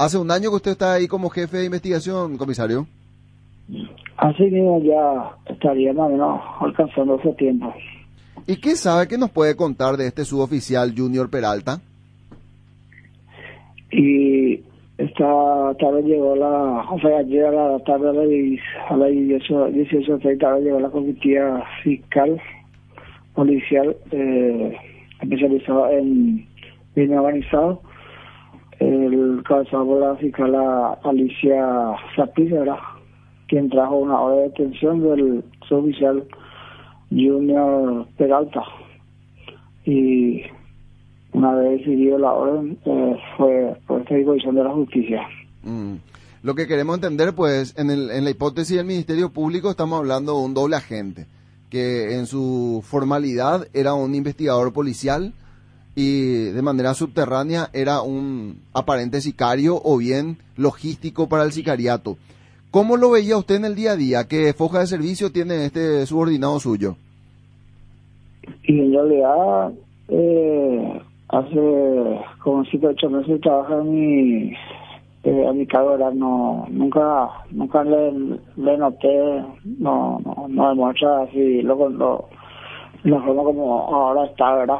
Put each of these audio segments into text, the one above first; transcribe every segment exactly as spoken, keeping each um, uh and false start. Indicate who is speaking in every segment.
Speaker 1: Hace un año que usted está ahí como jefe de investigación, comisario.
Speaker 2: Así mismo ya estaría más o menos alcanzando ese tiempo.
Speaker 1: ¿Y qué sabe, qué nos puede contar de este suboficial Junior Peralta?
Speaker 2: Y esta tarde llegó la, o sea, ayer a la tarde a las a las dieciocho treinta llegó la comitiva fiscal policial eh, especializada en crimen organizado, el cabezado por la fiscal Alicia Sapiz, ¿verdad?, quien trajo una orden de detención del suboficial Junior Peralta. Y una vez decidido la orden, eh, fue por esta disposición de la justicia.
Speaker 1: Mm. Lo que queremos entender, pues, en, el, en la hipótesis del Ministerio Público estamos hablando de un doble agente, que en su formalidad era un investigador policial y de manera subterránea era un aparente sicario o bien logístico para el sicariato. ¿Cómo lo veía usted en el día a día? ¿Qué foja de servicio tiene este subordinado suyo?
Speaker 2: Y en realidad, eh, hace como siete o ocho meses trabaja en mi, eh, a mi cargo, ¿verdad? No, nunca, nunca le, le noté, no, no, no demuestra así, lo, lo, la forma como ahora está, ¿verdad?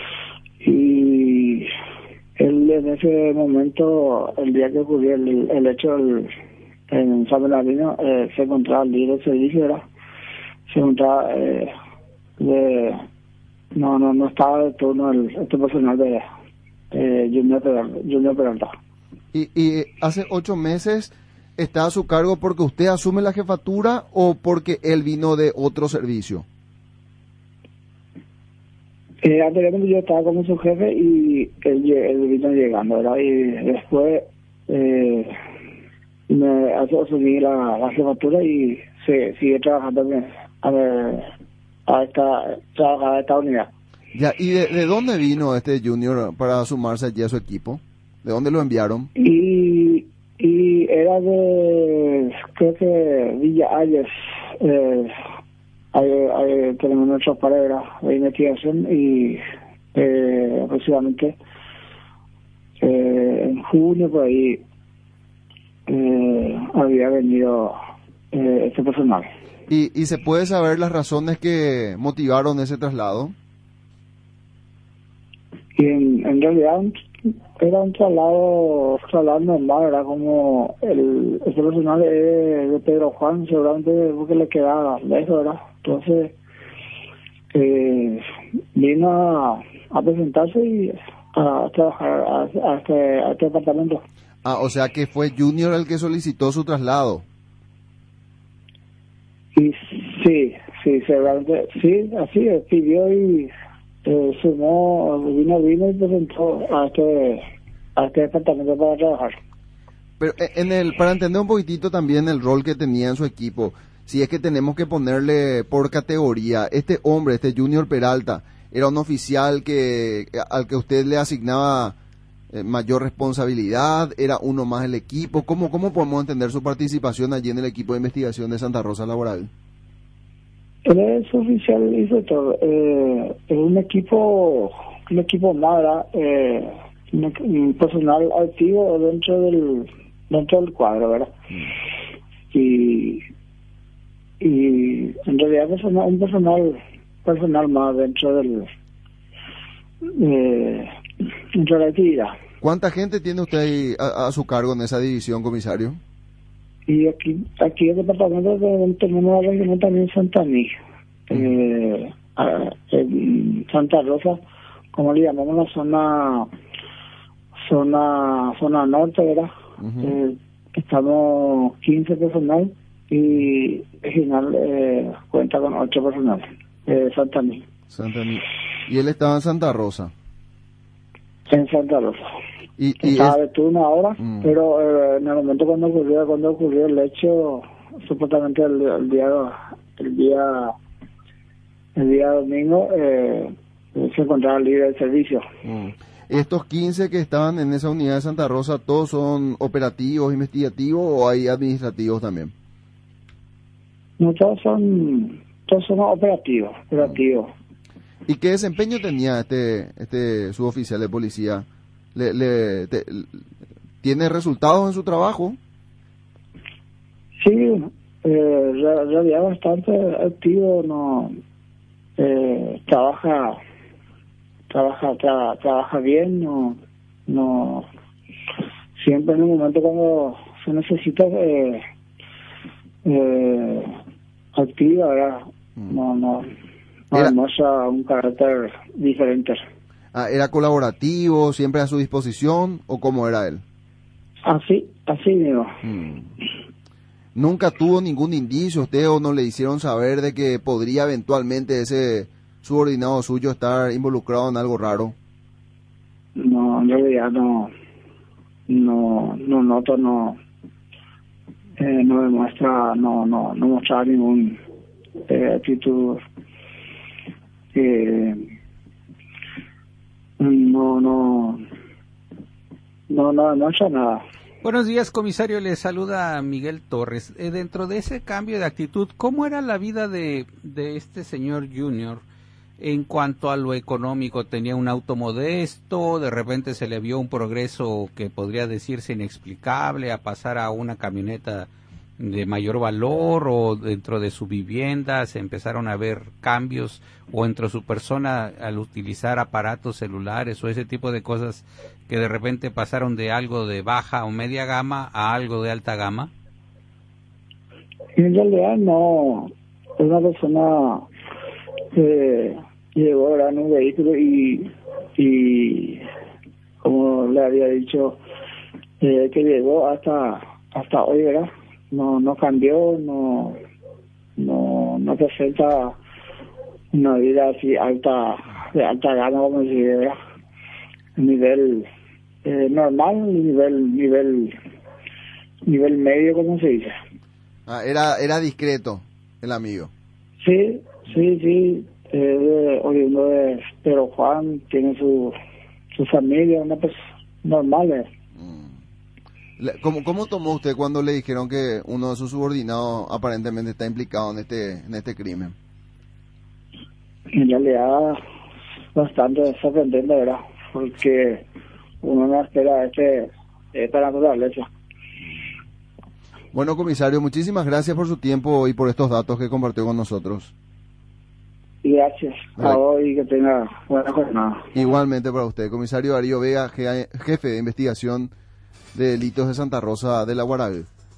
Speaker 2: Y él en ese momento, el día que ocurrió el, el hecho del, en San Bernardino, eh, se encontraba libre de servicio, ¿verdad? Se encontraba, eh, de, no, no, no estaba de turno el, este personal de eh, Junior Peralta. Junior Peralta.
Speaker 1: Y, y hace ocho meses está a su cargo porque usted asume la jefatura o porque él vino de otro servicio.
Speaker 2: Eh, anteriormente yo estaba como su jefe y él, él vino llegando, ¿verdad? Y después eh, me hace asumir la, la jefatura y se sigue trabajando a, ver, a esta trabajar a esta unidad.
Speaker 1: Ya, ¿y de, de dónde vino este Junior para sumarse allí a su equipo? ¿De dónde lo enviaron?
Speaker 2: Y, y era de, creo que Villa Ayes. Eh, hay, hay, tenemos nuestros parejas de investigación y eh, aproximadamente eh, en junio por ahí eh, había venido eh, este personal.
Speaker 1: ¿Y, ¿Y se puede saber las razones que motivaron ese traslado?
Speaker 2: Y en, en realidad era un traslado, traslado normal, era como el, ese personal es de Pedro Juan, seguramente porque le quedaba lejos, ¿verdad? Entonces eh, vino a, a presentarse y a trabajar a, a, este, a este departamento.
Speaker 1: Ah, o sea que fue Junior el que solicitó su traslado.
Speaker 2: Y sí, sí, seguramente, sí, así es, pidió y eh, sumó, vino, vino y presentó a este, a este departamento para trabajar.
Speaker 1: Pero en el, para entender un poquitito también el rol que tenía en su equipo, si es que tenemos que ponerle por categoría, este hombre, este Junior Peralta, era un oficial que al que usted le asignaba eh, mayor responsabilidad, era uno más del equipo. ¿Cómo, cómo podemos entender su participación allí en el equipo de investigación de Santa Rosa Laboral?
Speaker 2: Él es oficial instructor, eh, es un equipo, un equipo más, eh, un, un personal activo dentro del dentro del cuadro, ¿verdad? Mm. Y y en realidad es un personal personal más dentro del eh, dentro de la actividad.
Speaker 1: ¿Cuánta gente tiene usted ahí a, a su cargo en esa división, comisario?
Speaker 2: Y aquí aquí el departamento de, tenemos la región también Santa Mí, eh, en Santa Rosa, como le llamamos la zona zona zona norte, ¿verdad? Uh-huh. eh, estamos quince personal y regional eh, cuenta con ocho personal de eh, Santa Mí.
Speaker 1: Santa Mí. Y él estaba en Santa Rosa.
Speaker 2: En Santa Rosa.
Speaker 1: Y, y
Speaker 2: estaba
Speaker 1: es...
Speaker 2: de turno ahora, mm. pero eh, en el momento cuando ocurrió cuando ocurrió el hecho, supuestamente el, el día el día el día domingo eh, se encontraba libre de servicio.
Speaker 1: Mm. ¿Estos quince que estaban en esa unidad de Santa Rosa, todos son operativos, investigativos o hay administrativos también?
Speaker 2: No, todos son todos son operativos, operativos.
Speaker 1: ¿Y qué desempeño tenía este este suboficial de policía? Le, le te, ¿Tiene resultados en su trabajo?
Speaker 2: Sí, eh, en realidad bastante activo, no eh, trabaja trabaja tra, trabaja bien, no no siempre en el momento cuando se necesita eh, eh, activa, ¿verdad?
Speaker 1: Mm.
Speaker 2: No no no
Speaker 1: Era-
Speaker 2: demuestra un carácter diferente.
Speaker 1: Ah, ¿era colaborativo, siempre a su disposición, o cómo era él?
Speaker 2: Así, así mismo.
Speaker 1: Mm. ¿Nunca tuvo ningún indicio usted o no le hicieron saber de que podría eventualmente ese subordinado suyo estar involucrado en algo raro?
Speaker 2: No, en realidad no, no, no noto, no, eh, no demuestra, no, no, no muestra ningún eh, actitud, eh, no, no, no, no demuestra nada.
Speaker 3: Buenos días, comisario. Le saluda Miguel Torres. Eh, dentro de ese cambio de actitud, ¿cómo era la vida de, de este señor Junior en cuanto a lo económico? ¿Tenía un auto modesto? ¿De repente se le vio un progreso que podría decirse inexplicable a pasar a una camioneta de mayor valor? ¿O dentro de su vivienda se empezaron a ver cambios? ¿O entre su persona al utilizar aparatos celulares o ese tipo de cosas que de repente pasaron de algo de baja o media gama a algo de alta gama?
Speaker 2: En realidad no, es una persona que llegó ¿verdad? En un vehículo y, y como le había dicho, eh, que llegó hasta hasta hoy, ¿verdad? No, no cambió, no, no, no presenta una vida así alta, de alta gama, como se dice, ¿verdad? Nivel eh, normal, nivel, nivel, nivel medio, como se dice.
Speaker 1: Ah, era, era discreto el amigo.
Speaker 2: Sí, sí, sí, eh, de, oriundo de Pero Juan, tiene su, su familia, una persona normal. ¿eh?
Speaker 1: Le- ¿Cómo, ¿Cómo tomó usted cuando le dijeron que uno de sus subordinados aparentemente está implicado en este, en este crimen?
Speaker 2: En realidad, bastante sorprendente, ¿verdad? Porque uno no espera este, esta naturaleza.
Speaker 1: Bueno, comisario, muchísimas gracias por su tiempo y por estos datos que compartió con nosotros.
Speaker 2: Y gracias
Speaker 1: Vale.
Speaker 2: a hoy, que tenga buena jornada.
Speaker 1: Igualmente para usted, comisario Darío Vega, je- jefe de investigación de delitos de Santa Rosa de la Guarabí.